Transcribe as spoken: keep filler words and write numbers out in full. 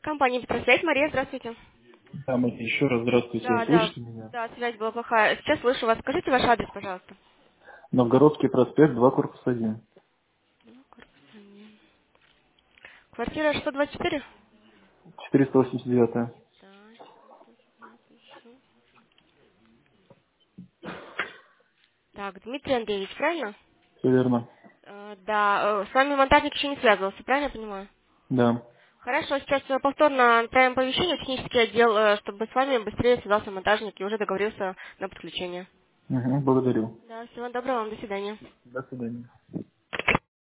Компания Петросвязь, Мария, здравствуйте. Да, Матвей, еще раз здравствуйте. Да, да, Слышите меня? да, связь была плохая. Сейчас слышу вас. Скажите ваш адрес, пожалуйста. Новгородский проспект, два, корпус один. Квартира шестьсот двадцать четыре? четыреста восемьдесят девять. Да, сейчас напишу. Так, Дмитрий Андреевич, правильно? Все верно. Э, да, э, с вами монтажник еще не связывался, правильно я понимаю? Да. Хорошо, сейчас э, повторно отправим оповещение в технический отдел, э, чтобы с вами быстрее связался монтажник и уже договорился на подключение. Угу, благодарю. Да, всего доброго вам, до свидания. До свидания.